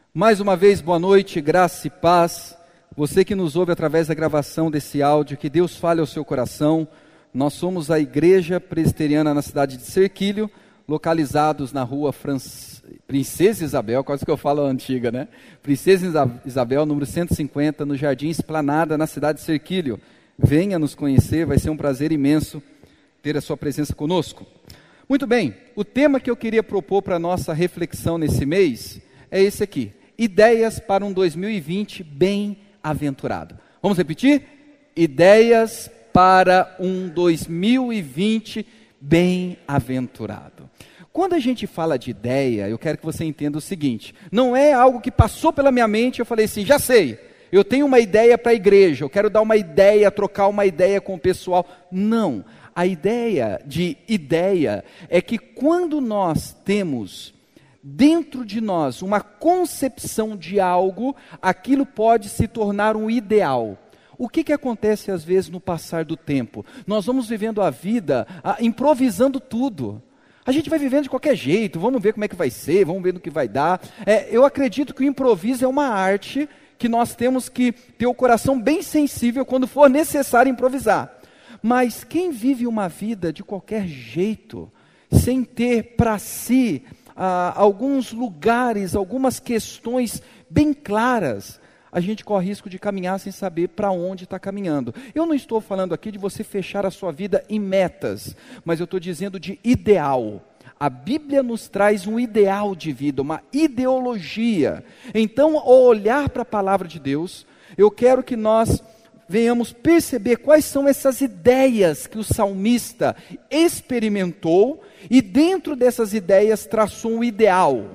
Mais uma vez, boa noite, graça e paz. Você que nos ouve através da gravação desse áudio, que Deus fale ao seu coração. Nós somos a Igreja Presbiteriana na cidade de Serquilho, localizados na rua Princesa Isabel, quase que eu falo a antiga, né? Princesa Isabel, número 150, no Jardim Esplanada, na cidade de Serquilho. Venha nos conhecer, vai ser um prazer imenso ter a sua presença conosco. Muito bem, o tema que eu queria propor para a nossa reflexão nesse mês é esse aqui: ideias para um 2020 bem-aventurado. Vamos repetir? Ideias para um 2020 bem-aventurado. Quando a gente fala de ideia, eu quero que você entenda o seguinte: não é algo que passou pela minha mente e eu falei assim, já sei, eu tenho uma ideia para a igreja, eu quero dar uma ideia, trocar uma ideia com o pessoal. Não, a ideia é que quando nós temos dentro de nós uma concepção de algo, aquilo pode se tornar um ideal. O que acontece às vezes no passar do tempo? Nós vamos vivendo a vida improvisando tudo. A gente vai vivendo de qualquer jeito, vamos ver como é que vai ser, vamos ver no que vai dar. Eu acredito que o improviso é uma arte que nós temos que ter o coração bem sensível quando for necessário improvisar. Mas quem vive uma vida de qualquer jeito, sem ter para si alguns lugares, algumas questões bem claras, a gente corre risco de caminhar sem saber para onde está caminhando. Eu não estou falando aqui de você fechar a sua vida em metas, mas eu estou dizendo de ideal. A Bíblia nos traz um ideal de vida, uma ideologia. Então, ao olhar para a palavra de Deus, eu quero que nós venhamos perceber quais são essas ideias que o salmista experimentou e dentro dessas ideias traçou um ideal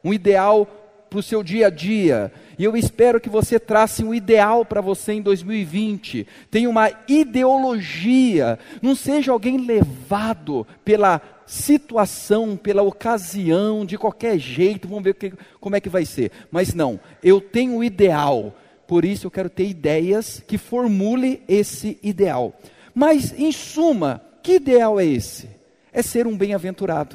para o seu dia a dia. E eu espero que você trace um ideal para você em 2020, tenha uma ideologia, não seja alguém levado pela situação, pela ocasião, de qualquer jeito, vamos ver como é que vai ser. Mas não, eu tenho um ideal. Por isso eu quero ter ideias que formule esse ideal. Mas, em suma, que ideal é esse? É ser um bem-aventurado.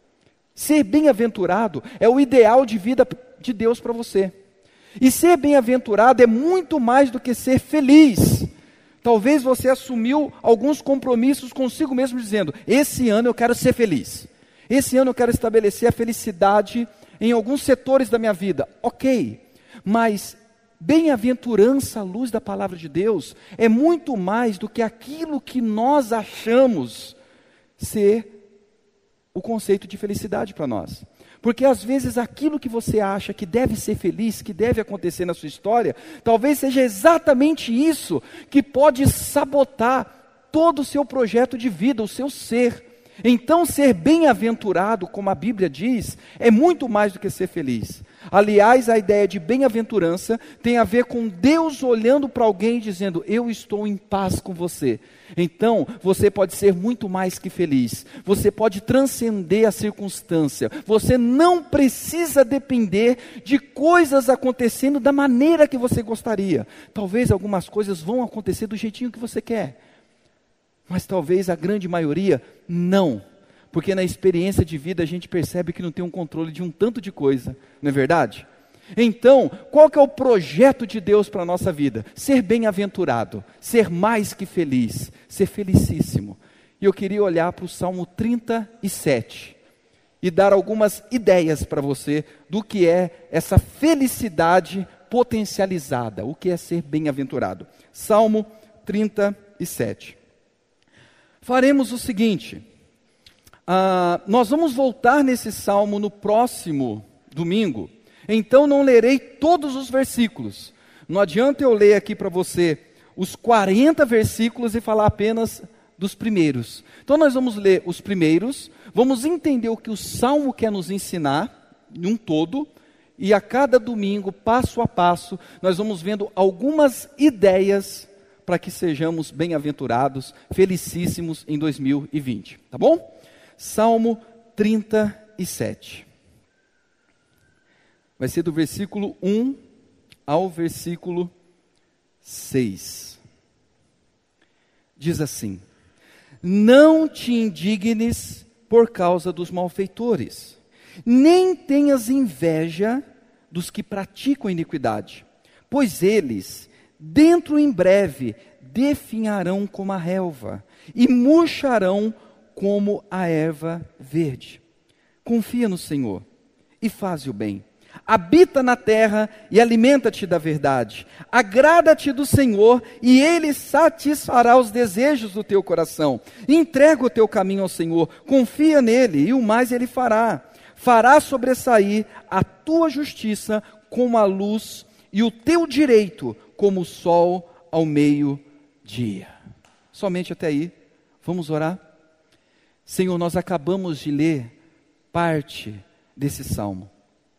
Ser bem-aventurado é o ideal de vida de Deus para você. E ser bem-aventurado é muito mais do que ser feliz. Talvez você assumiu alguns compromissos consigo mesmo dizendo, esse ano eu quero ser feliz. Esse ano eu quero estabelecer a felicidade em alguns setores da minha vida. Ok, mas bem-aventurança à luz da palavra de Deus é muito mais do que aquilo que nós achamos ser o conceito de felicidade para nós. Porque às vezes aquilo que você acha que deve ser feliz, que deve acontecer na sua história, talvez seja exatamente isso que pode sabotar todo o seu projeto de vida, o seu ser. Então ser bem-aventurado, como a Bíblia diz, é muito mais do que ser feliz. Aliás, a ideia de bem-aventurança tem a ver com Deus olhando para alguém e dizendo, eu estou em paz com você. Então, você pode ser muito mais que feliz. Você pode transcender a circunstância. Você não precisa depender de coisas acontecendo da maneira que você gostaria. Talvez algumas coisas vão acontecer do jeitinho que você quer. Mas talvez a grande maioria não. Porque na experiência de vida a gente percebe que não tem um controle de um tanto de coisa, não é verdade? Então, qual que é o projeto de Deus para a nossa vida? Ser bem-aventurado, ser mais que feliz, ser felicíssimo. E eu queria olhar para o Salmo 37 e dar algumas ideias para você do que é essa felicidade potencializada, o que é ser bem-aventurado. Salmo 37. Faremos o seguinte, nós vamos voltar nesse salmo no próximo domingo, então não lerei todos os versículos. Não adianta eu ler aqui para você os 40 versículos e falar apenas dos primeiros. Então nós vamos ler os primeiros, vamos entender o que o salmo quer nos ensinar, em um todo, e a cada domingo, passo a passo, nós vamos vendo algumas ideias para que sejamos bem-aventurados, felicíssimos em 2020, tá bom? Salmo 37. Vai ser do versículo 1 ao versículo 6. Diz assim: não te indignes por causa dos malfeitores, nem tenhas inveja dos que praticam iniquidade, pois eles, dentro em breve, definharão como a relva e murcharão como a erva verde. Confia no Senhor e faze o bem. Habita na terra e alimenta-te da verdade. Agrada-te do Senhor e Ele satisfará os desejos do teu coração. Entrega o teu caminho ao Senhor, confia nele e o mais Ele fará. Fará sobressair a tua justiça como a luz e o teu direito como o sol ao meio-dia. Somente até aí. Vamos orar? Senhor, nós acabamos de ler parte desse salmo.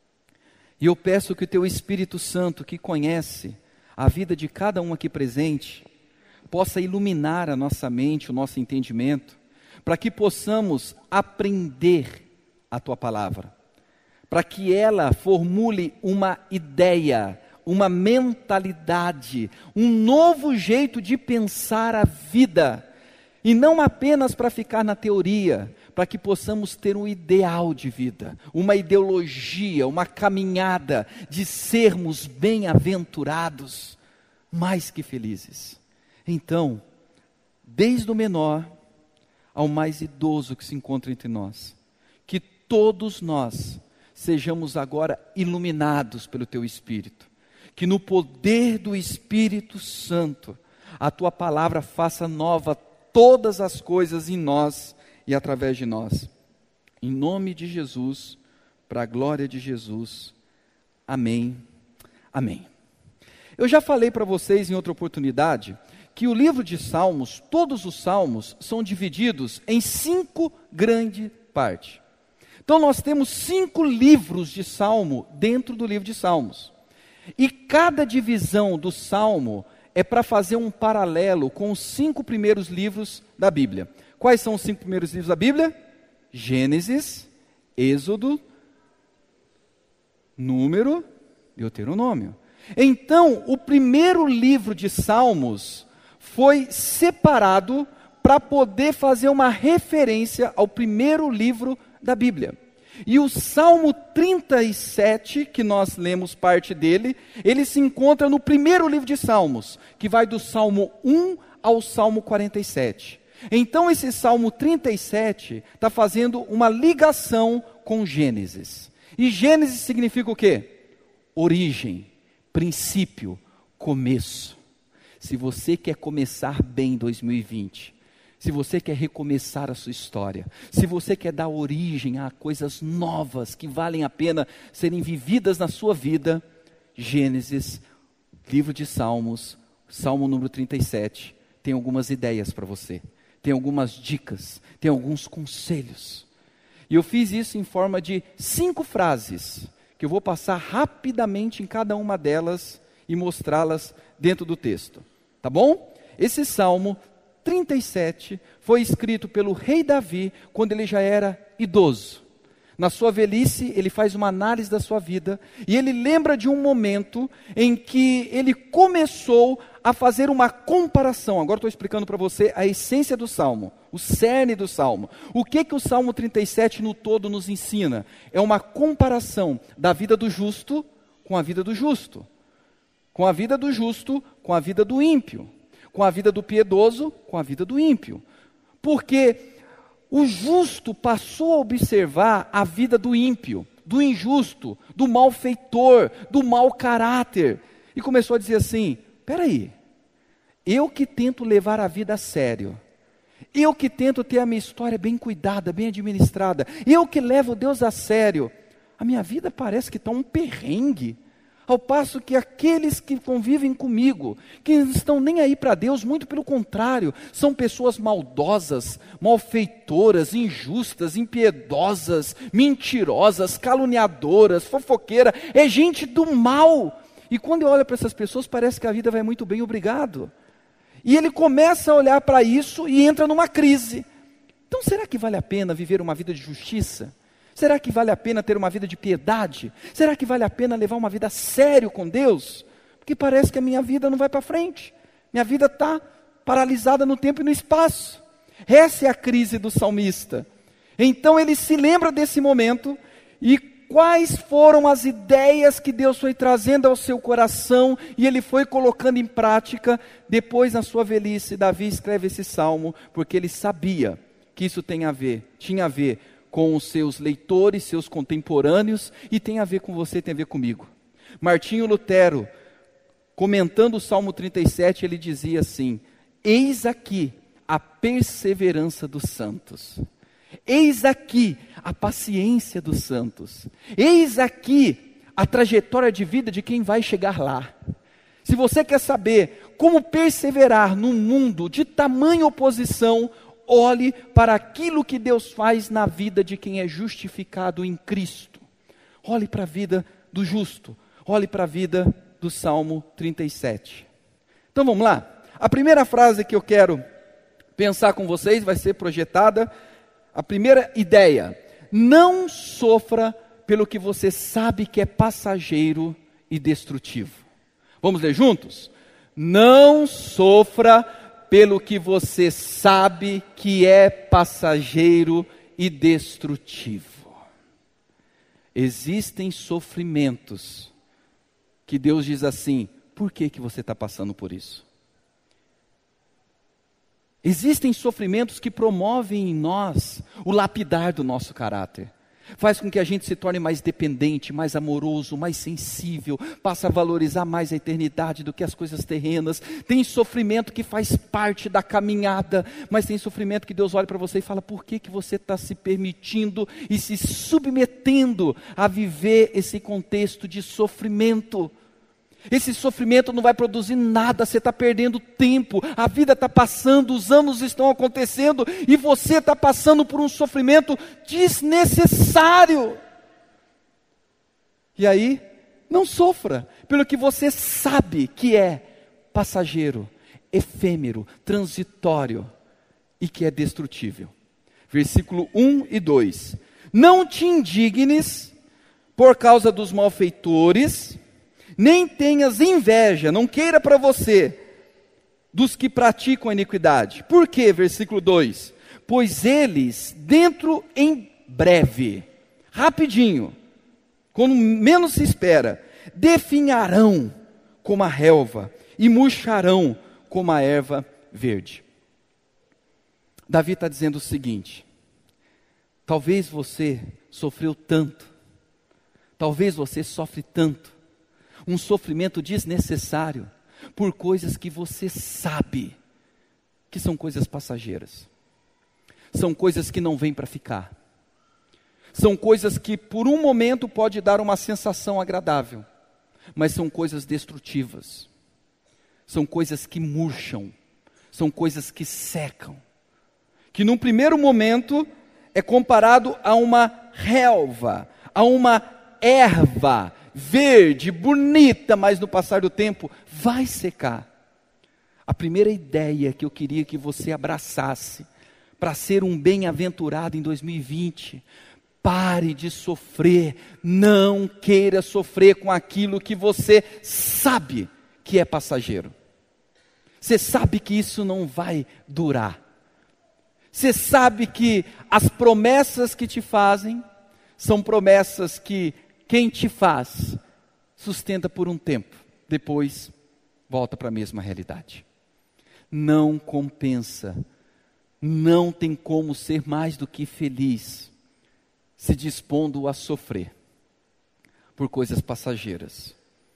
E eu peço que o Teu Espírito Santo, que conhece a vida de cada um aqui presente, possa iluminar a nossa mente, o nosso entendimento, para que possamos aprender a Tua Palavra, para que ela formule uma ideia, uma mentalidade, um novo jeito de pensar a vida, e não apenas para ficar na teoria, para que possamos ter um ideal de vida, uma ideologia, uma caminhada de sermos bem-aventurados, mais que felizes. Então, desde o menor ao mais idoso que se encontra entre nós, que todos nós sejamos agora iluminados pelo Teu Espírito, que no poder do Espírito Santo, a Tua Palavra faça nova todas as coisas em nós e através de nós. Em nome de Jesus, para a glória de Jesus. Amém. Amém. Eu já falei para vocês em outra oportunidade que o livro de Salmos, todos os salmos, são divididos em 5 grandes partes. Então nós temos 5 livros de salmo dentro do livro de Salmos. E cada divisão do salmo é para fazer um paralelo com os 5 primeiros livros da Bíblia. Quais são os 5 primeiros livros da Bíblia? Gênesis, Êxodo, Número, Deuteronômio. Então, o primeiro livro de Salmos foi separado para poder fazer uma referência ao primeiro livro da Bíblia. E o Salmo 37, que nós lemos parte dele, ele se encontra no primeiro livro de Salmos, que vai do Salmo 1 ao Salmo 47. Então esse Salmo 37 está fazendo uma ligação com Gênesis. E Gênesis significa o quê? Origem, princípio, começo. Se você quer começar bem 2020, se você quer recomeçar a sua história, se você quer dar origem a coisas novas que valem a pena serem vividas na sua vida, Gênesis, livro de Salmos, Salmo número 37, tem algumas ideias para você, tem algumas dicas, tem alguns conselhos. E eu fiz isso em forma de 5 frases, que eu vou passar rapidamente em cada uma delas e mostrá-las dentro do texto, tá bom? Esse Salmo 37 foi escrito pelo rei Davi quando ele já era idoso. Na sua velhice, ele faz uma análise da sua vida e ele lembra de um momento em que ele começou a fazer uma comparação. Agora estou explicando para você a essência do Salmo, o cerne do Salmo. O que o Salmo 37 no todo nos ensina? É uma comparação da vida do justo com a vida do justo, com a vida do justo com a vida do ímpio, com a vida do piedoso, com a vida do ímpio. Porque o justo passou a observar a vida do ímpio, do injusto, do malfeitor, do mau caráter. E começou a dizer assim, peraí, eu que tento levar a vida a sério, eu que tento ter a minha história bem cuidada, bem administrada, eu que levo Deus a sério, a minha vida parece que está um perrengue. Ao passo que aqueles que convivem comigo, que não estão nem aí para Deus, muito pelo contrário, são pessoas maldosas, malfeitoras, injustas, impiedosas, mentirosas, caluniadoras, fofoqueiras, é gente do mal. E quando eu olho para essas pessoas, parece que a vida vai muito bem, obrigado. E ele começa a olhar para isso e entra numa crise. Então será que vale a pena viver uma vida de justiça? Será que vale a pena ter uma vida de piedade? Será que vale a pena levar uma vida a sério com Deus? Porque parece que a minha vida não vai para frente. Minha vida está paralisada no tempo e no espaço. Essa é a crise do salmista. Então ele se lembra desse momento e quais foram as ideias que Deus foi trazendo ao seu coração e ele foi colocando em prática. Depois, na sua velhice, Davi escreve esse salmo, porque ele sabia que isso tinha a ver com os seus leitores, seus contemporâneos, e tem a ver com você, tem a ver comigo. Martinho Lutero, comentando o Salmo 37, ele dizia assim: eis aqui a perseverança dos santos. Eis aqui a paciência dos santos. Eis aqui a trajetória de vida de quem vai chegar lá. Se você quer saber como perseverar num mundo de tamanha oposição, olhe para aquilo que Deus faz na vida de quem é justificado em Cristo. Olhe para a vida do justo. Olhe para a vida do Salmo 37. Então vamos lá. A primeira frase que eu quero pensar com vocês vai ser projetada. A primeira ideia: não sofra pelo que você sabe que é passageiro e destrutivo. Vamos ler juntos? Não sofra pelo que você sabe que é passageiro e destrutivo. Existem sofrimentos que Deus diz assim: por que você está passando por isso? Existem sofrimentos que promovem em nós o lapidar do nosso caráter. Faz com que a gente se torne mais dependente, mais amoroso, mais sensível, passa a valorizar mais a eternidade do que as coisas terrenas. Tem sofrimento que faz parte da caminhada, mas tem sofrimento que Deus olha para você e fala: por que você está se permitindo e se submetendo a viver esse contexto de sofrimento? Esse sofrimento não vai produzir nada, você está perdendo tempo, a vida está passando, os anos estão acontecendo e você está passando por um sofrimento desnecessário. E aí, não sofra pelo que você sabe que é passageiro, efêmero, transitório e que é destrutível. Versículo 1 e 2: não te indignes por causa dos malfeitores, nem tenhas inveja, não queira para você, dos que praticam a iniquidade. Por quê? Versículo 2: pois eles, dentro em breve, rapidinho, quando menos se espera, definharão como a relva, e murcharão como a erva verde. Davi está dizendo o seguinte: talvez você sofreu tanto, talvez você sofre tanto, um sofrimento desnecessário, por coisas que você sabe que são coisas passageiras, são coisas que não vêm para ficar, são coisas que por um momento pode dar uma sensação agradável, mas são coisas destrutivas, são coisas que murcham, são coisas que secam, que num primeiro momento é comparado a uma relva, a uma erva verde, bonita, mas no passar do tempo vai secar. A primeira ideia que eu queria que você abraçasse para ser um bem-aventurado em 2020, pare de sofrer, não queira sofrer com aquilo que você sabe que é passageiro. Você sabe que isso não vai durar. Você sabe que as promessas que te fazem são promessas que quem te faz sustenta por um tempo, depois volta para a mesma realidade. Não compensa, não tem como ser mais do que feliz se dispondo a sofrer por coisas passageiras,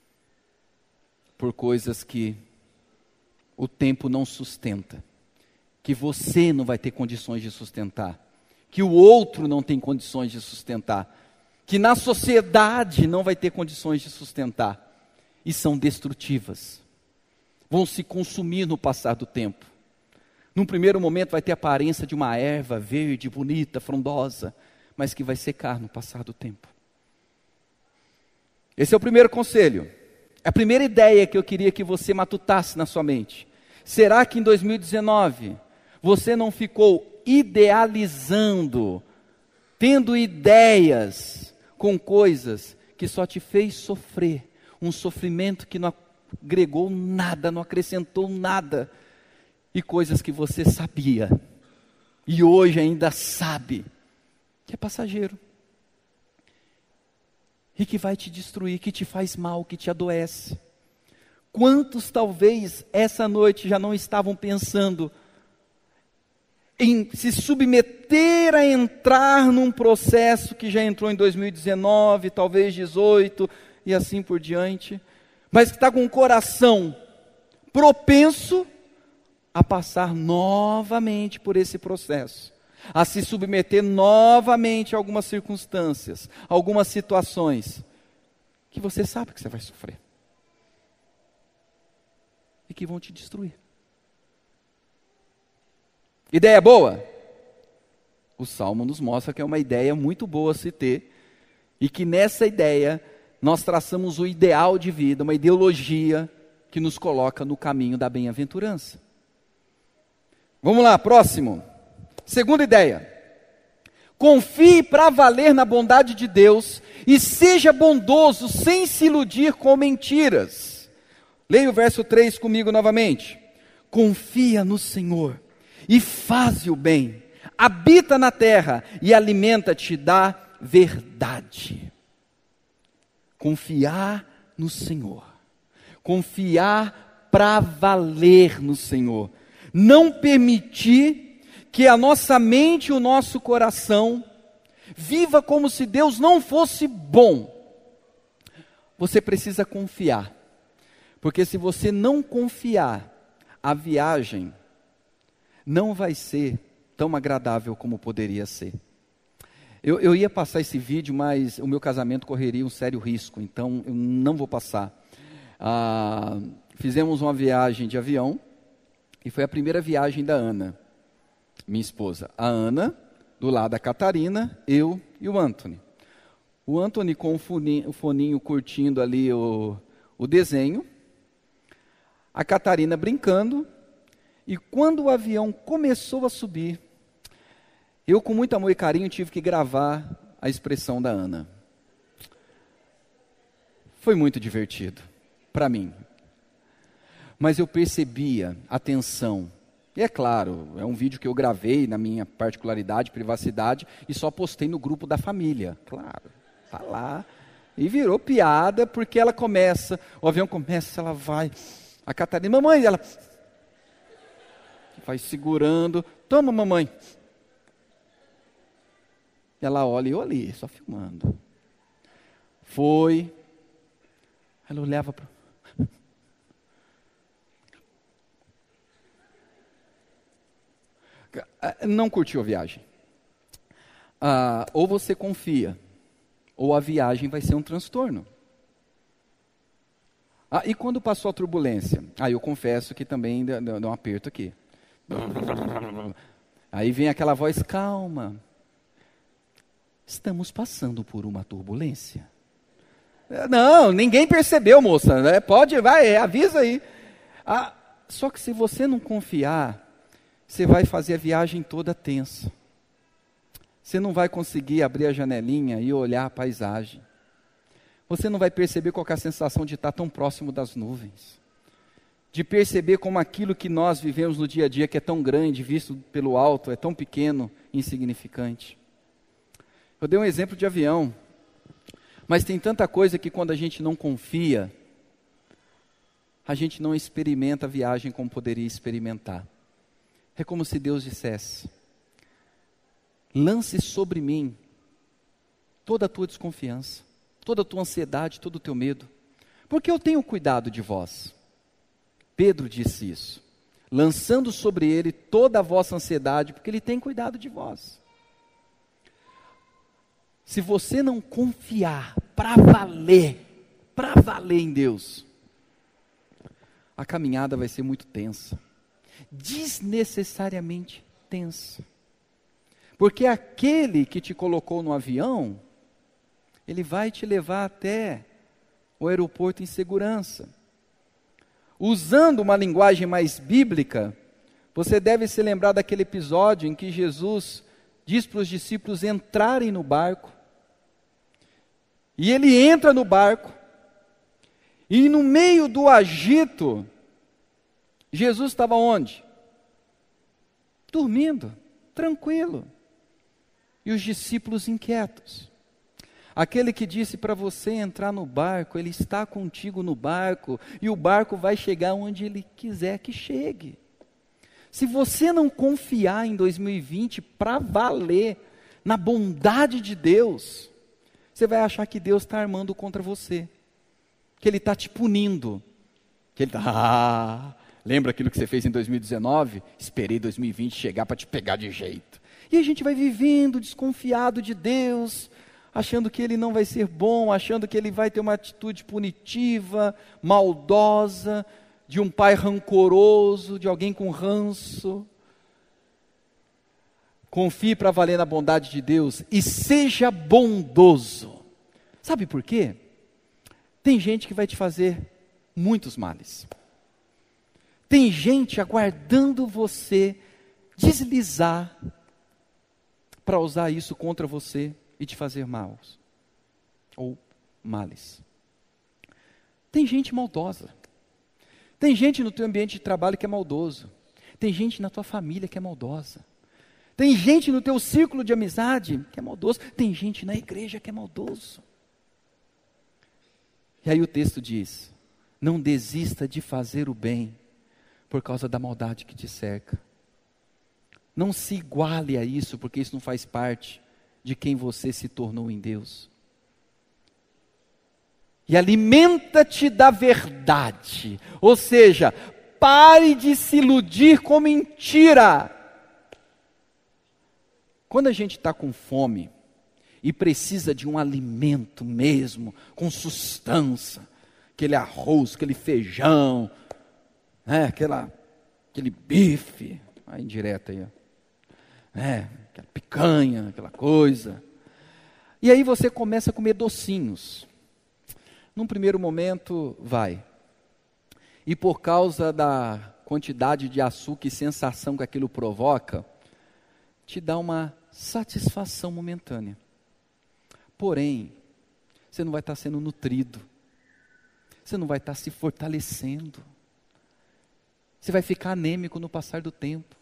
por coisas que o tempo não sustenta, que você não vai ter condições de sustentar, que o outro não tem condições de sustentar, que na sociedade não vai ter condições de sustentar, e são destrutivas, vão se consumir no passar do tempo. Num primeiro momento vai ter a aparência de uma erva verde, bonita, frondosa, mas que vai secar no passar do tempo. Esse é o primeiro conselho, a primeira ideia que eu queria que você matutasse na sua mente. Será que em 2019 você não ficou idealizando, tendo ideias com coisas que só te fez sofrer, um sofrimento que não agregou nada, não acrescentou nada, e coisas que você sabia, e hoje ainda sabe, que é passageiro. e que vai te destruir, que te faz mal, que te adoece. Quantos talvez essa noite já não estavam pensando em se submeter a entrar num processo que já entrou em 2019, talvez 18 e assim por diante, mas que está com o coração propenso a passar novamente por esse processo, a se submeter novamente a algumas circunstâncias, algumas situações, que você sabe que você vai sofrer, e que vão te destruir. Ideia boa? O Salmo nos mostra que é uma ideia muito boa a se ter, e que nessa ideia nós traçamos o ideal de vida, uma ideologia que nos coloca no caminho da bem-aventurança. Vamos lá, próximo. Segunda ideia. Confie para valer na bondade de Deus e seja bondoso sem se iludir com mentiras. Leia o verso 3 comigo novamente. Confia no Senhor e faz o bem. Habita na terra e alimenta-te da verdade. Confiar no Senhor. Confiar para valer no Senhor. Não permitir que a nossa mente e o nosso coração viva como se Deus não fosse bom. Você precisa confiar. Porque se você não confiar, a viagem não vai ser tão agradável como poderia ser. Eu ia passar esse vídeo, mas o meu casamento correria um sério risco, então eu não vou passar. Fizemos uma viagem de avião, e foi a primeira viagem da Ana, minha esposa. A Ana, do lado da Catarina, eu e o Anthony. O Anthony com o foninho curtindo ali o desenho, a Catarina brincando, e quando o avião começou a subir, eu com muito amor e carinho tive que gravar a expressão da Ana. Foi muito divertido, para mim. Mas eu percebia a tensão. E é claro, é um vídeo que eu gravei na minha particularidade, privacidade, e só postei no grupo da família. Claro, tá lá. E virou piada, porque ela começa, o avião começa, ela vai, a Catarina, mamãe, ela vai segurando, toma mamãe. Ela olha e eu ali, só filmando. Foi, ela olhava para... Não curtiu a viagem. Ou você confia, ou a viagem vai ser um transtorno. E quando passou a turbulência? Eu confesso que também deu um aperto aqui. Aí vem aquela voz, calma. Estamos passando por uma turbulência. Não, ninguém percebeu, moça. Né? Pode, vai, avisa aí. Só que se você não confiar, você vai fazer a viagem toda tensa. Você não vai conseguir abrir a janelinha e olhar a paisagem. Você não vai perceber qual é a sensação de estar tão próximo das nuvens. De perceber como aquilo que nós vivemos no dia a dia, que é tão grande, visto pelo alto, é tão pequeno, insignificante. Eu dei um exemplo de avião. Mas tem tanta coisa que quando a gente não confia, a gente não experimenta a viagem como poderia experimentar. É como se Deus dissesse: lance sobre mim toda a tua desconfiança, toda a tua ansiedade, todo o teu medo, porque eu tenho cuidado de vós. Pedro disse isso, lançando sobre ele toda a vossa ansiedade, porque ele tem cuidado de vós. Se você não confiar para valer em Deus, a caminhada vai ser muito tensa, desnecessariamente tensa. Porque aquele que te colocou no avião, ele vai te levar até o aeroporto em segurança. Usando uma linguagem mais bíblica, você deve se lembrar daquele episódio em que Jesus diz para os discípulos entrarem no barco, e ele entra no barco, e no meio do agito, Jesus estava onde? Dormindo, tranquilo. E os discípulos inquietos. Aquele que disse para você entrar no barco, ele está contigo no barco, e o barco vai chegar onde ele quiser que chegue. Se você não confiar em 2020 para valer na bondade de Deus, você vai achar que Deus está armando contra você, que Ele está te punindo, que Ele está, lembra aquilo que você fez em 2019? Esperei 2020 chegar para te pegar de jeito. E a gente vai vivendo desconfiado de Deus, achando que Ele não vai ser bom, achando que Ele vai ter uma atitude punitiva, maldosa, de um pai rancoroso, de alguém com ranço. Confie para valer na bondade de Deus e seja bondoso. Sabe por quê? Tem gente que vai te fazer muitos males. Tem gente aguardando você deslizar para usar isso contra você e te fazer maus ou males. Tem gente maldosa. Tem gente no teu ambiente de trabalho que é maldoso. Tem gente na tua família que é maldosa. Tem gente no teu círculo de amizade que é maldoso. Tem gente na igreja que é maldoso. E aí o texto diz: não desista de fazer o bem por causa da maldade que te cerca. Não se iguale a isso, porque isso não faz parte de quem você se tornou em Deus. E alimenta-te da verdade. Ou seja, pare de se iludir com mentira. Quando a gente está com fome e precisa de um alimento mesmo, com sustância, aquele arroz, aquele feijão, né, aquele bife, a indireta aí, aquela picanha, aquela coisa. E aí você começa a comer docinhos. Num primeiro momento, vai. E por causa da quantidade de açúcar e sensação que aquilo provoca, te dá uma satisfação momentânea. Porém, você não vai estar sendo nutrido. Você não vai estar se fortalecendo. Você vai ficar anêmico no passar do tempo.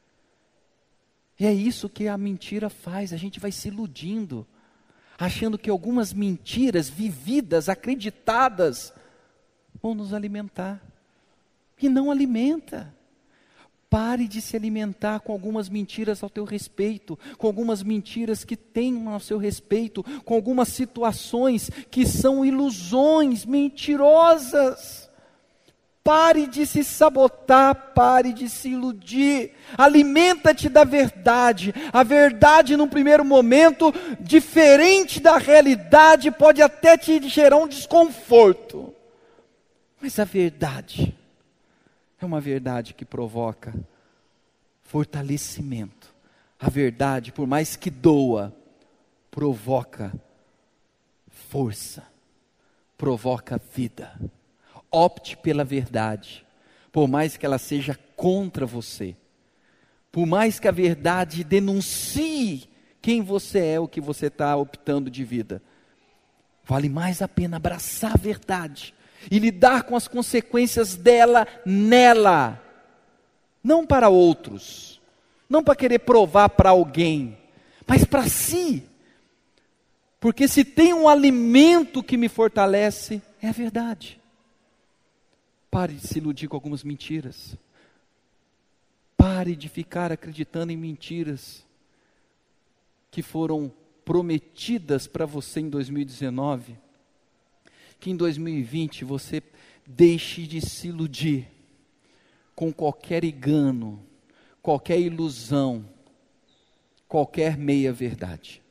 E é isso que a mentira faz, a gente vai se iludindo, achando que algumas mentiras vividas, acreditadas, vão nos alimentar. E não alimenta. Pare de se alimentar com algumas mentiras ao teu respeito, com algumas mentiras que tenham ao seu respeito, com algumas situações que são ilusões mentirosas. Pare de se sabotar, pare de se iludir, alimenta-te da verdade. A verdade num primeiro momento, diferente da realidade, pode até te gerar um desconforto. Mas a verdade é uma verdade que provoca fortalecimento. A verdade, por mais que doa, provoca força, provoca vida. Opte pela verdade, por mais que ela seja contra você, por mais que a verdade denuncie quem você é, o que você está optando de vida. Vale mais a pena abraçar a verdade e lidar com as consequências dela nela, não para outros, não para querer provar para alguém, mas para si. Porque se tem um alimento que me fortalece, é a verdade. Pare de se iludir com algumas mentiras. Pare de ficar acreditando em mentiras que foram prometidas para você em 2019. Que em 2020 você deixe de se iludir com qualquer engano, qualquer ilusão, qualquer meia-verdade.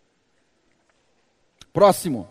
Próximo.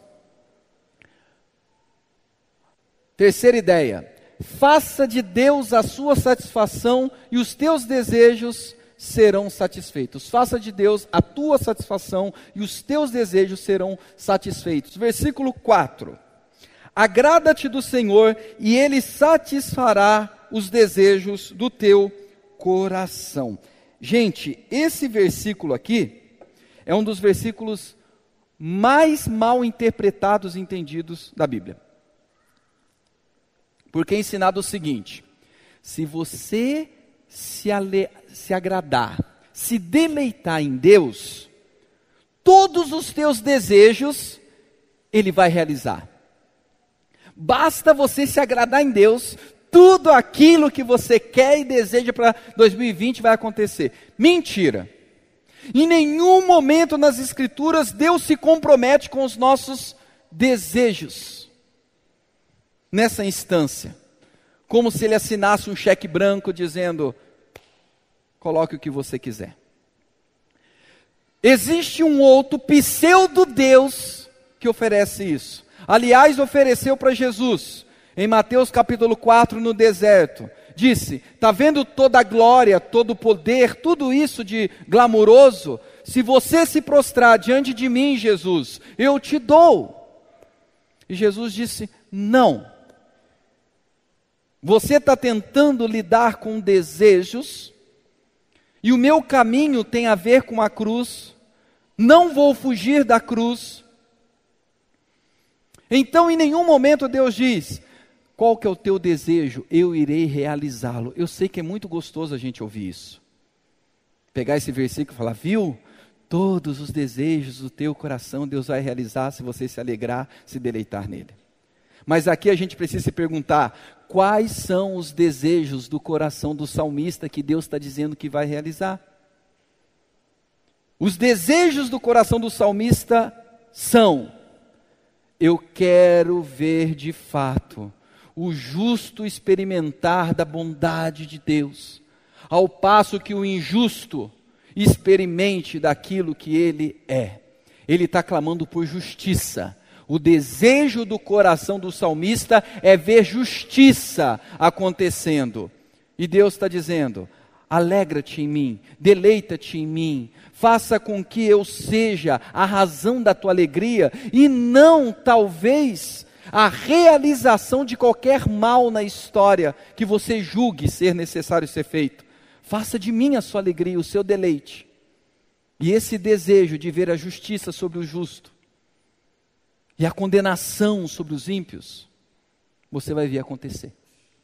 Terceira ideia. Faça de Deus a sua satisfação e os teus desejos serão satisfeitos. Faça de Deus a tua satisfação e os teus desejos serão satisfeitos. Versículo 4. Agrada-te do Senhor e Ele satisfará os desejos do teu coração. Gente, esse versículo aqui é um dos versículos mais mal interpretados e entendidos da Bíblia. Porque é ensinado o seguinte: se você se agradar, se deleitar em Deus, todos os teus desejos Ele vai realizar. Basta você se agradar em Deus, tudo aquilo que você quer e deseja para 2020 vai acontecer. Mentira! Em nenhum momento nas Escrituras Deus se compromete com os nossos desejos. Nessa instância, como se Ele assinasse um cheque branco dizendo, coloque o que você quiser. Existe um outro pseudo-Deus que oferece isso. Aliás, ofereceu para Jesus, em Mateus capítulo 4, no deserto. Disse, está vendo toda a glória, todo o poder, tudo isso de glamouroso? Se você se prostrar diante de mim, Jesus, eu te dou. E Jesus disse, não. Você está tentando lidar com desejos, e o meu caminho tem a ver com a cruz, não vou fugir da cruz. Então, em nenhum momento Deus diz, qual que é o teu desejo? Eu irei realizá-lo. Eu sei que é muito gostoso a gente ouvir isso. Pegar esse versículo e falar, viu? Todos os desejos do teu coração Deus vai realizar se você se alegrar, se deleitar nele. Mas aqui a gente precisa se perguntar, quais são os desejos do coração do salmista que Deus está dizendo que vai realizar? Os desejos do coração do salmista são, eu quero ver de fato o justo experimentar da bondade de Deus, ao passo que o injusto experimente daquilo que ele é. Ele está clamando por justiça. O desejo do coração do salmista é ver justiça acontecendo. E Deus está dizendo, alegra-te em mim, deleita-te em mim, faça com que eu seja a razão da tua alegria, e não, talvez, a realização de qualquer mal na história que você julgue ser necessário ser feito. Faça de mim a sua alegria, o seu deleite. E esse desejo de ver a justiça sobre o justo, e a condenação sobre os ímpios, você vai ver acontecer.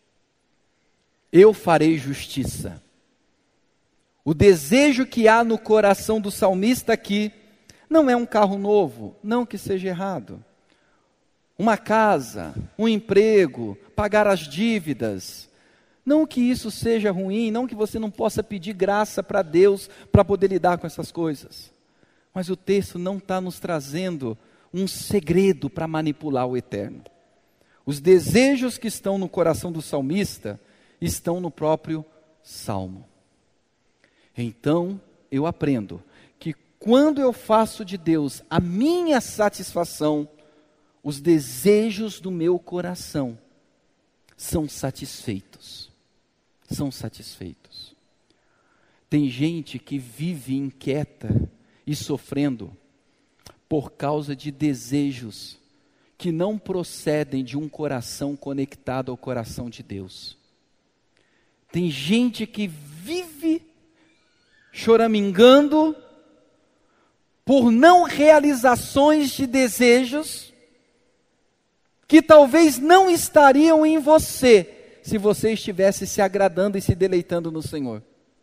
Eu farei justiça. O desejo que há no coração do salmista aqui, não é um carro novo, não que seja errado. Uma casa, um emprego, pagar as dívidas. Não que isso seja ruim, não que você não possa pedir graça para Deus para poder lidar com essas coisas. Mas o texto não está nos trazendo um segredo para manipular o eterno. Os desejos que estão no coração do salmista estão no próprio salmo. Então, eu aprendo que quando eu faço de Deus a minha satisfação, os desejos do meu coração são satisfeitos. São satisfeitos. Tem gente que vive inquieta e sofrendo por causa de desejos que não procedem de um coração conectado ao coração de Deus. Tem gente que vive choramingando por não realizações de desejos que talvez não estariam em você, se você estivesse se agradando e se deleitando no Senhor.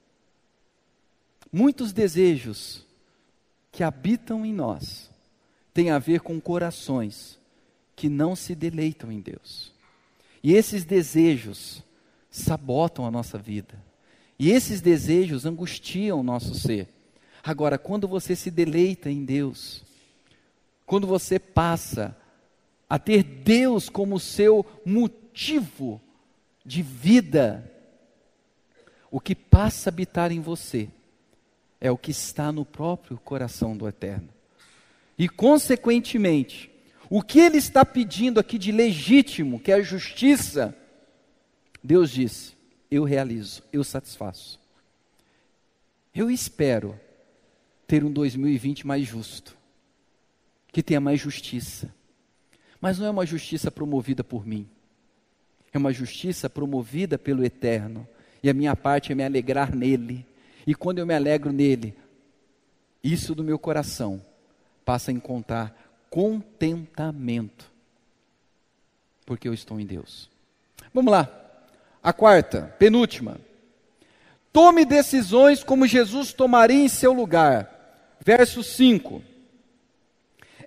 Muitos desejos que habitam em nós têm a ver com corações que não se deleitam em Deus. E esses desejos sabotam a nossa vida. E esses desejos angustiam o nosso ser. Agora, quando você se deleita em Deus, quando você passa a ter Deus como seu motivo de vida, o que passa a habitar em você é o que está no próprio coração do Eterno. E, consequentemente, o que Ele está pedindo aqui de legítimo, que é a justiça, Deus disse, eu realizo, eu satisfaço. Eu espero ter um 2020 mais justo, que tenha mais justiça. Mas não é uma justiça promovida por mim. É uma justiça promovida pelo Eterno. E a minha parte é me alegrar nele. E quando eu me alegro nele, isso do meu coração passa a encontrar contentamento. Porque eu estou em Deus. Vamos lá. A quarta, penúltima. Tome decisões como Jesus tomaria em seu lugar. Verso 5.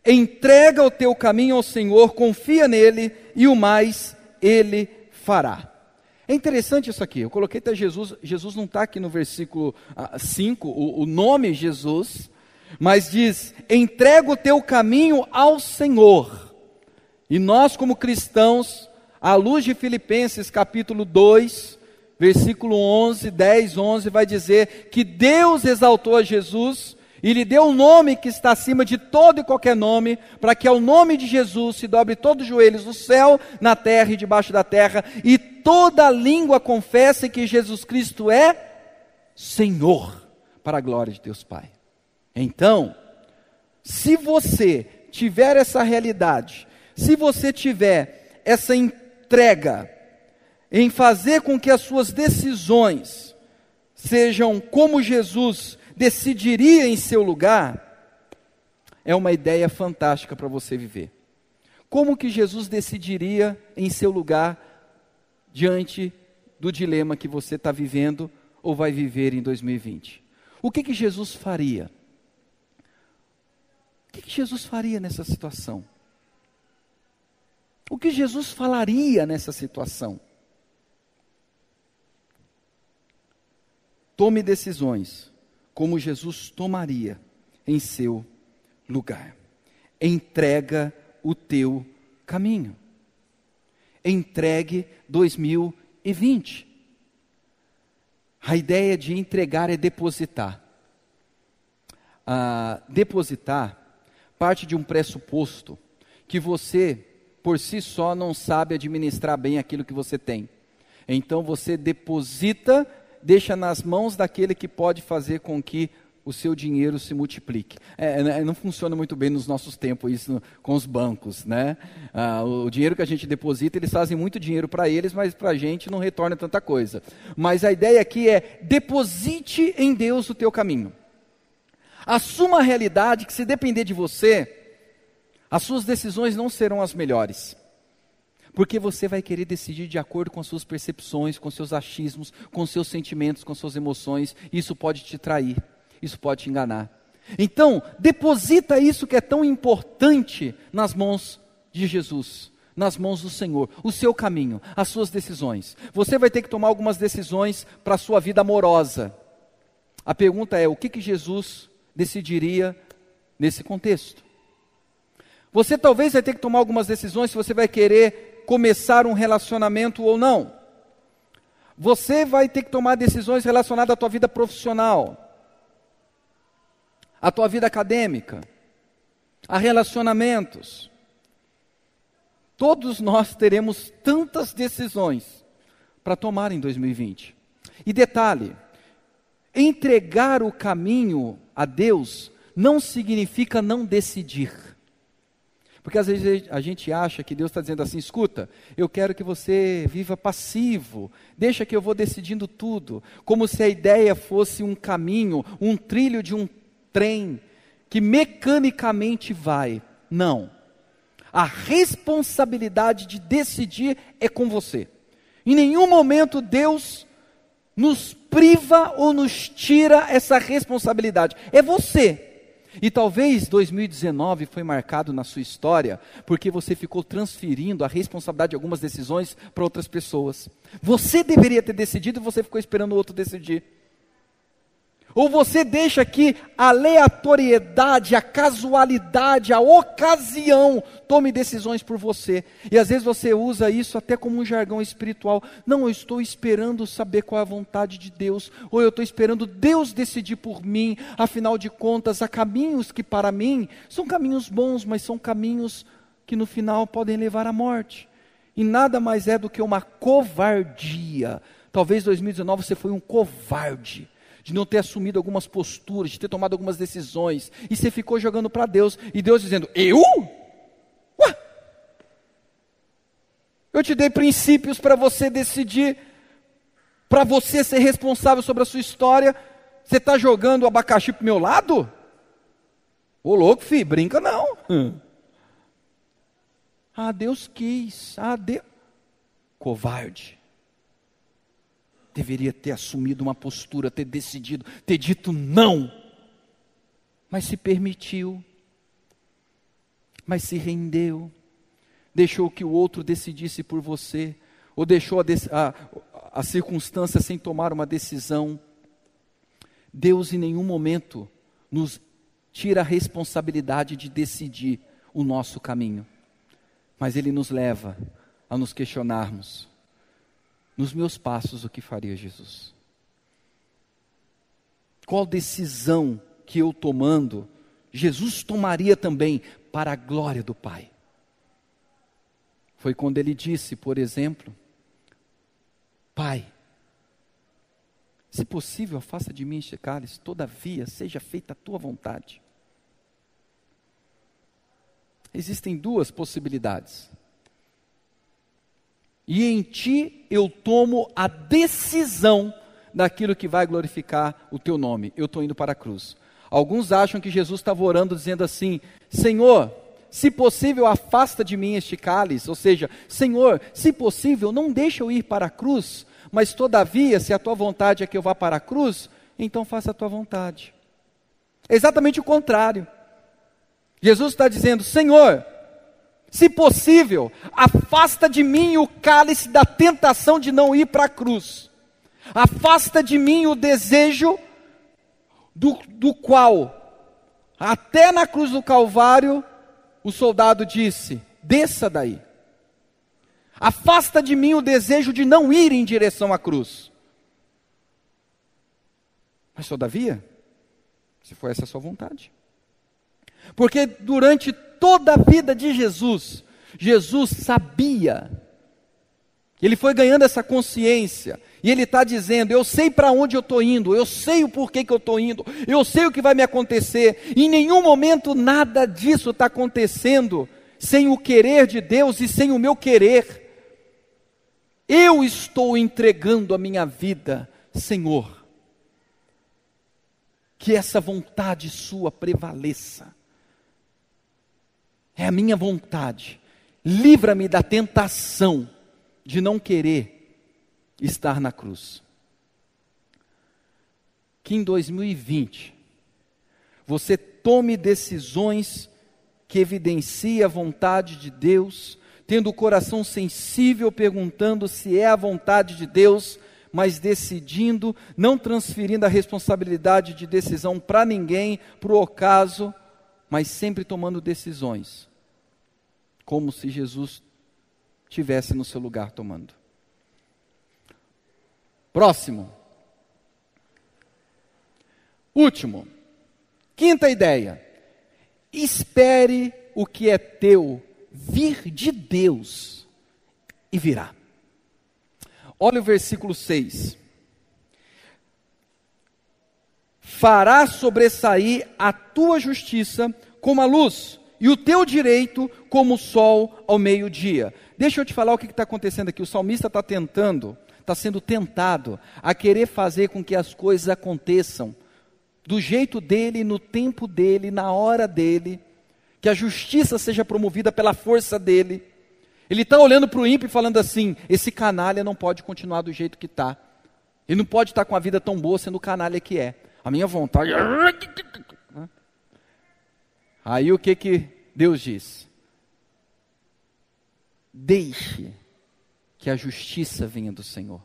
Entrega o teu caminho ao Senhor, confia nele e o mais Ele fará. É interessante isso aqui, eu coloquei até Jesus, Jesus não está aqui no versículo 5, o nome Jesus, mas diz, entrega o teu caminho ao Senhor. E nós como cristãos, à luz de Filipenses capítulo 2, versículo 11, 10, 11, vai dizer que Deus exaltou a Jesus e lhe deu um nome que está acima de todo e qualquer nome, para que ao nome de Jesus se dobre todos os joelhos no céu, na terra e debaixo da terra, e toda língua confesse que Jesus Cristo é Senhor, para a glória de Deus Pai. Então, se você tiver essa realidade, se você tiver essa entrega em fazer com que as suas decisões sejam como Jesus decidiria em seu lugar, é uma ideia fantástica para você viver. Como que Jesus decidiria em seu lugar diante do dilema que você está vivendo ou vai viver em 2020? O que Jesus faria? O que Jesus faria nessa situação? O que Jesus falaria nessa situação? Tome decisões como Jesus tomaria em seu lugar. Entrega o teu caminho. Entregue 2020. A ideia de entregar é depositar. Depositar parte de um pressuposto que você, por si só, não sabe administrar bem aquilo que você tem. Então você deposita, deixa nas mãos daquele que pode fazer com que o seu dinheiro se multiplique. Não funciona muito bem nos nossos tempos isso com os bancos, né? O dinheiro que a gente deposita, eles fazem muito dinheiro para eles, mas para a gente não retorna tanta coisa. Mas a ideia aqui é, deposite em Deus o teu caminho. Assuma a realidade que se depender de você, as suas decisões não serão as melhores. Porque você vai querer decidir de acordo com as suas percepções, com seus achismos, com seus sentimentos, com suas emoções. Isso pode te trair, isso pode te enganar. Então, deposita isso que é tão importante nas mãos de Jesus, nas mãos do Senhor, o seu caminho, as suas decisões. Você vai ter que tomar algumas decisões para a sua vida amorosa. A pergunta é, o que Jesus decidiria nesse contexto? Você talvez vai ter que tomar algumas decisões se você vai querer começar um relacionamento ou não. Você vai ter que tomar decisões relacionadas à tua vida profissional, à tua vida acadêmica, a relacionamentos. Todos nós teremos tantas decisões para tomar em 2020. E detalhe, entregar o caminho a Deus não significa não decidir. Porque às vezes a gente acha que Deus está dizendo assim, escuta, eu quero que você viva passivo, deixa que eu vou decidindo tudo, como se a ideia fosse um caminho, um trilho de um trem, que mecanicamente vai. Não. A responsabilidade de decidir é com você. Em nenhum momento Deus nos priva ou nos tira essa responsabilidade. É você. E talvez 2019 foi marcado na sua história porque você ficou transferindo a responsabilidade de algumas decisões para outras pessoas. Você deveria ter decidido e você ficou esperando o outro decidir. Ou você deixa que a aleatoriedade, a casualidade, a ocasião tome decisões por você. E às vezes você usa isso até como um jargão espiritual. Não, eu estou esperando saber qual é a vontade de Deus. Ou eu estou esperando Deus decidir por mim. Afinal de contas, há caminhos que para mim são caminhos bons, mas são caminhos que no final podem levar à morte. E nada mais é do que uma covardia. Talvez em 2019 você foi um covarde. De não ter assumido algumas posturas, de ter tomado algumas decisões, e você ficou jogando para Deus, e Deus dizendo, eu? Ué? Eu te dei princípios para você decidir, para você ser responsável sobre a sua história, você está jogando o abacaxi para o meu lado? Ô louco, filho, brinca não. Deus quis, Deus... Covarde. Deveria ter assumido uma postura, ter decidido, ter dito não, mas se permitiu. mas se rendeu, deixou que o outro decidisse por você, ou deixou a circunstância sem tomar uma decisão. Deus em nenhum momento nos tira a responsabilidade de decidir o nosso caminho, mas Ele nos leva a nos questionarmos: nos meus passos o que faria Jesus? Qual decisão que eu tomando, Jesus tomaria também para a glória do Pai? Foi quando Ele disse, por exemplo: Pai, se possível, afasta de mim este cálice, todavia seja feita a tua vontade. Existem duas possibilidades. E em ti eu tomo a decisão daquilo que vai glorificar o teu nome. Eu estou indo para a cruz. Alguns acham que Jesus estava orando dizendo assim: Senhor, se possível, afasta de mim este cálice. Ou seja, Senhor, se possível, não deixa eu ir para a cruz, mas todavia, se a tua vontade é que eu vá para a cruz, então faça a tua vontade. É exatamente o contrário. Jesus está dizendo: Senhor, se possível, afasta de mim o cálice da tentação de não ir para a cruz. Afasta de mim o desejo do qual, até na cruz do Calvário, o soldado disse: desça daí. Afasta de mim o desejo de não ir em direção à cruz. Mas todavia, se for essa a sua vontade. Porque durante toda a vida de Jesus, Jesus sabia, ele foi ganhando essa consciência, e ele está dizendo: eu sei para onde eu estou indo, eu sei o porquê que eu estou indo, eu sei o que vai me acontecer. Em nenhum momento nada disso está acontecendo sem o querer de Deus e sem o meu querer. Eu estou entregando a minha vida, Senhor, que essa vontade sua prevaleça. É a minha vontade. Livra-me da tentação de não querer estar na cruz. Que em 2020 você tome decisões que evidenciem a vontade de Deus, tendo o coração sensível, perguntando se é a vontade de Deus, mas decidindo, não transferindo a responsabilidade de decisão para ninguém, para o ocaso, mas sempre tomando decisões, como se Jesus estivesse no seu lugar tomando. Próximo. Último. Quinta ideia. Espere o que é teu vir de Deus e virá. Olha o versículo 6. Fará sobressair a tua justiça como a luz, e o teu direito como o sol ao meio-dia. Deixa eu te falar o que está acontecendo aqui. O salmista está sendo tentado a querer fazer com que as coisas aconteçam do jeito dele, no tempo dele, na hora dele, que a justiça seja promovida pela força dele. Ele está olhando para o ímpio e falando assim: esse canalha não pode continuar do jeito que está. Ele não pode estar com a vida tão boa sendo o canalha que é. A minha vontade... Aí o que Deus diz? Deixe que a justiça venha do Senhor.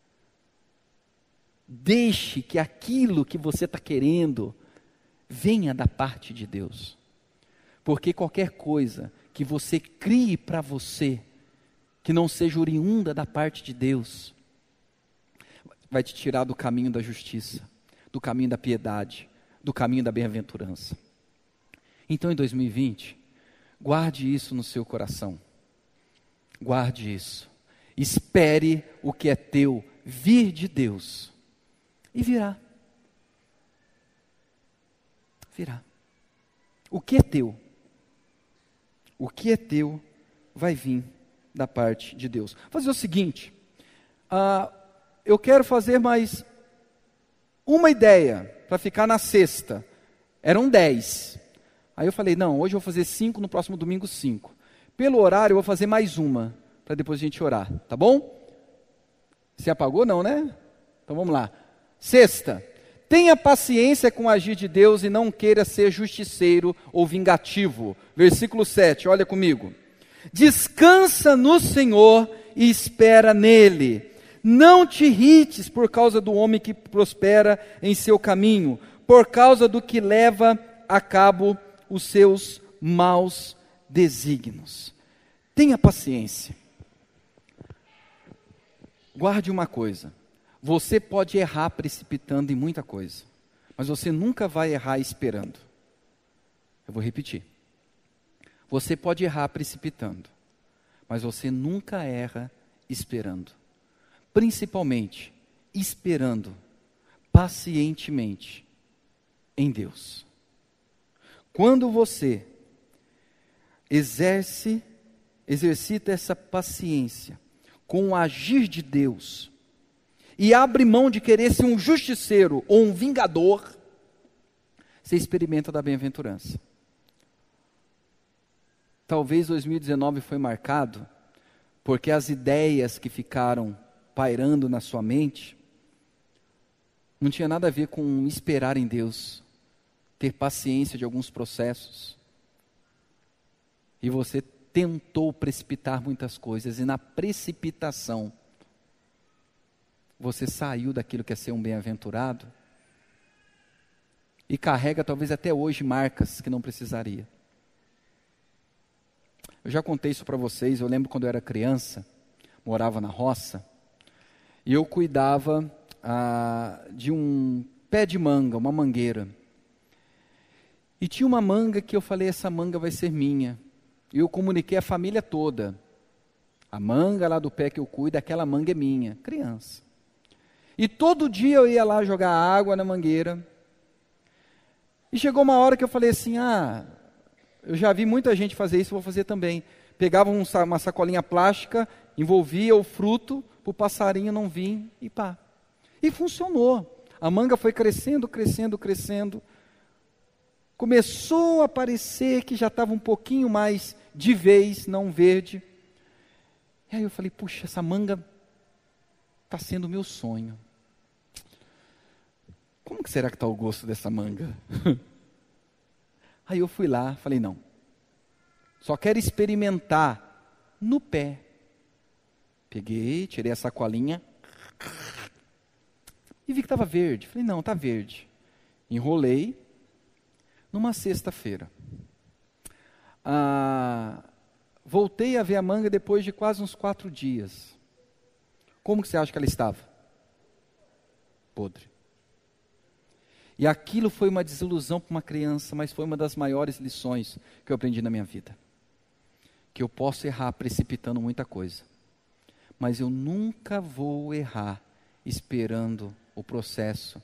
Deixe que aquilo que você está querendo venha da parte de Deus. Porque qualquer coisa que você crie para você, que não seja oriunda da parte de Deus, vai te tirar do caminho da justiça, do caminho da piedade, do caminho da bem-aventurança. Então em 2020, guarde isso no seu coração. Guarde isso. Espere o que é teu vir de Deus. E virá. Virá. O que é teu? O que é teu vai vir da parte de Deus. Vou fazer o seguinte. Eu quero fazer mais uma ideia para ficar na sexta. Eram 10. Aí eu falei: não, hoje eu vou fazer 5, no próximo domingo 5. Pelo horário eu vou fazer mais uma, para depois a gente orar, tá bom? Se apagou não, né? Então vamos lá. Sexta, Tenha paciência com o agir de Deus e não queira ser justiceiro ou vingativo. Versículo 7, olha comigo. Descansa no Senhor e espera nele. Não te irrites por causa do homem que prospera em seu caminho, por causa do que leva a cabo os seus maus desígnios. Tenha paciência. Guarde uma coisa. Você pode errar precipitando em muita coisa, mas você nunca vai errar esperando. Eu vou repetir. Você pode errar precipitando, mas você nunca erra esperando. Principalmente, esperando pacientemente em Deus. Quando você exercita essa paciência com o agir de Deus e abre mão de querer ser um justiceiro ou um vingador, você experimenta da bem-aventurança. Talvez 2019 foi marcado porque as ideias que ficaram pairando na sua mente não tinha nada a ver com esperar em Deus, ter paciência de alguns processos. E você tentou precipitar muitas coisas, e na precipitação, você saiu daquilo que é ser um bem-aventurado, e carrega talvez até hoje marcas que não precisaria. Eu já contei isso para vocês, eu lembro quando eu era criança, morava na roça, e eu cuidava de um pé de manga, uma mangueira. E tinha uma manga que eu falei, essa manga vai ser minha. E eu comuniquei a família toda. A manga lá do pé que eu cuido, aquela manga é minha, criança. E todo dia eu ia lá jogar água na mangueira. E chegou uma hora que eu falei assim, eu já vi muita gente fazer isso, vou fazer também. Pegava uma sacolinha plástica, envolvia o fruto, para o passarinho não vir e pá. E funcionou. A manga foi crescendo, crescendo, crescendo. Começou a parecer que já estava um pouquinho mais de vez, não verde. E aí eu falei, puxa, essa manga está sendo o meu sonho. Como que será que está o gosto dessa manga? Aí eu fui lá, falei, não. Só quero experimentar no pé. Peguei, tirei a sacolinha. E vi que estava verde. Falei, não, está verde. Enrolei. Numa sexta-feira. Voltei a ver a manga depois de quase uns 4 dias. Como que você acha que ela estava? Podre. E aquilo foi uma desilusão para uma criança, mas foi uma das maiores lições que eu aprendi na minha vida. Que eu posso errar precipitando muita coisa, mas eu nunca vou errar esperando o processo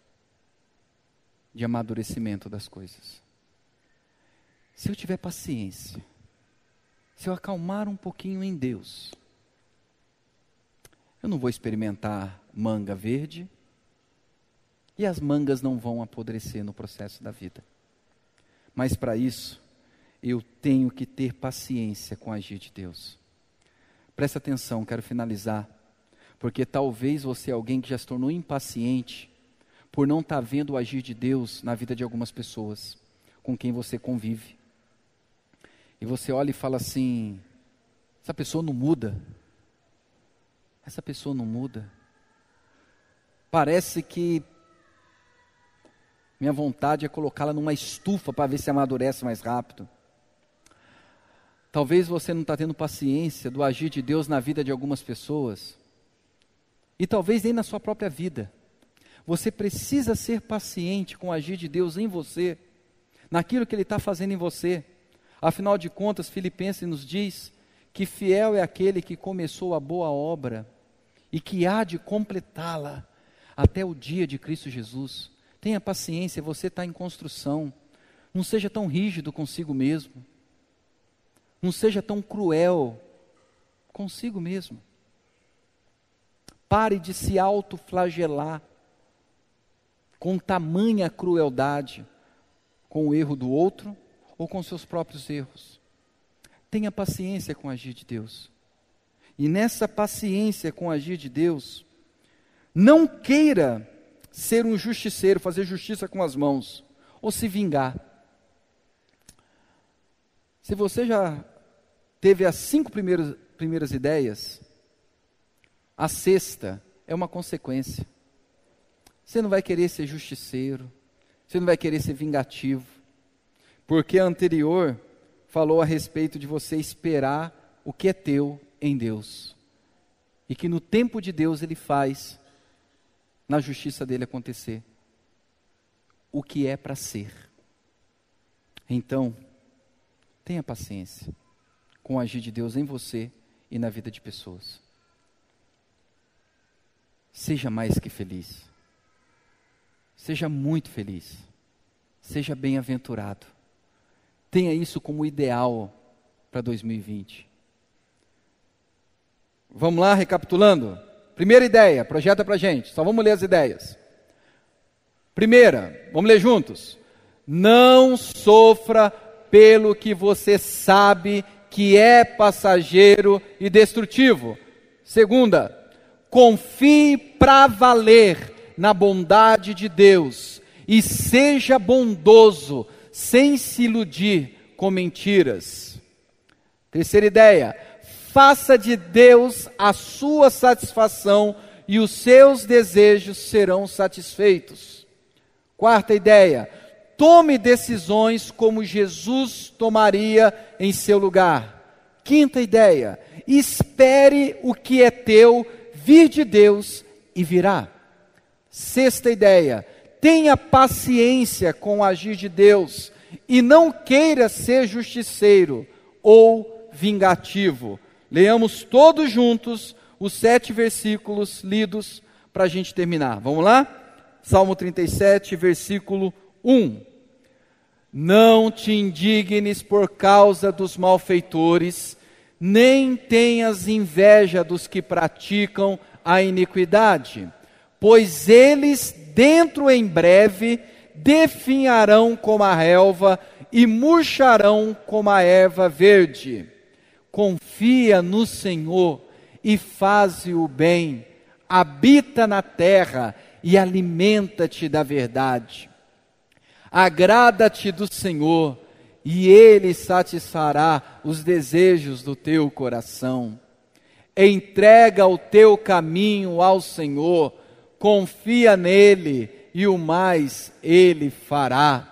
de amadurecimento das coisas. Se eu tiver paciência, se eu acalmar um pouquinho em Deus, eu não vou experimentar manga verde, e as mangas não vão apodrecer no processo da vida. Mas para isso, eu tenho que ter paciência com o agir de Deus. Presta atenção, quero finalizar, porque talvez você é alguém que já se tornou impaciente, por não estar vendo o agir de Deus na vida de algumas pessoas, com quem você convive. E você olha e fala assim, essa pessoa não muda. Essa pessoa não muda. Parece que minha vontade é colocá-la numa estufa para ver se amadurece mais rápido. Talvez você não está tendo paciência do agir de Deus na vida de algumas pessoas. E talvez nem na sua própria vida. Você precisa ser paciente com o agir de Deus em você, naquilo que Ele está fazendo em você. Afinal de contas, Filipenses nos diz que fiel é aquele que começou a boa obra e que há de completá-la até o dia de Cristo Jesus. Tenha paciência, você está em construção. Não seja tão rígido consigo mesmo. Não seja tão cruel consigo mesmo. Pare de se autoflagelar com tamanha crueldade, com o erro do outro ou com seus próprios erros. Tenha paciência com o agir de Deus. E nessa paciência com o agir de Deus, não queira ser um justiceiro, fazer justiça com as mãos, ou se vingar. Se você já teve as 5 primeiras ideias, a sexta é uma consequência. Você não vai querer ser justiceiro, você não vai querer ser vingativo, porque a anterior falou a respeito de você esperar o que é teu em Deus, e que no tempo de Deus Ele faz, na justiça dele acontecer, o que é para ser. Então, tenha paciência com o agir de Deus em você e na vida de pessoas. Seja mais que feliz. Seja muito feliz. Seja bem-aventurado. Tenha isso como ideal para 2020. Vamos lá, recapitulando. Primeira ideia, projeta para a gente. Só vamos ler as ideias. Primeira, vamos ler juntos. Não sofra pelo que você sabe que é passageiro e destrutivo. Segunda, confie para valer na bondade de Deus e seja bondoso, sem se iludir com mentiras. Terceira ideia, faça de Deus a sua satisfação e os seus desejos serão satisfeitos. Quarta ideia, tome decisões como Jesus tomaria em seu lugar. Quinta ideia, espere o que é teu vir de Deus e virá. Sexta ideia, tenha paciência com o agir de Deus e não queira ser justiceiro ou vingativo. Leamos todos juntos os 7 versículos lidos para a gente terminar. Vamos lá? Salmo 37, versículo 1. Não te indignes por causa dos malfeitores, nem tenhas inveja dos que praticam a iniquidade, pois eles dentro em breve definharão como a relva e murcharão como a erva verde. Confia no Senhor e faze o bem, habita na terra e alimenta-te da verdade. Agrada-te do Senhor e Ele satisfará os desejos do teu coração. Entrega o teu caminho ao Senhor, confia nele e o mais Ele fará.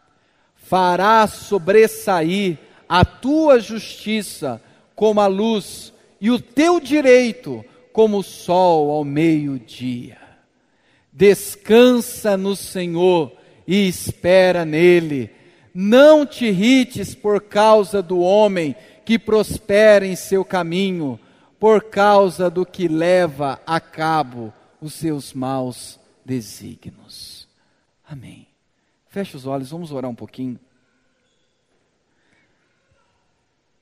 Fará sobressair a tua justiça como a luz, e o teu direito como o sol ao meio-dia. Descansa no Senhor e espera nele. Não te irrites por causa do homem que prospera em seu caminho, por causa do que leva a cabo os seus maus desígnios. Amém. Feche os olhos, vamos orar um pouquinho.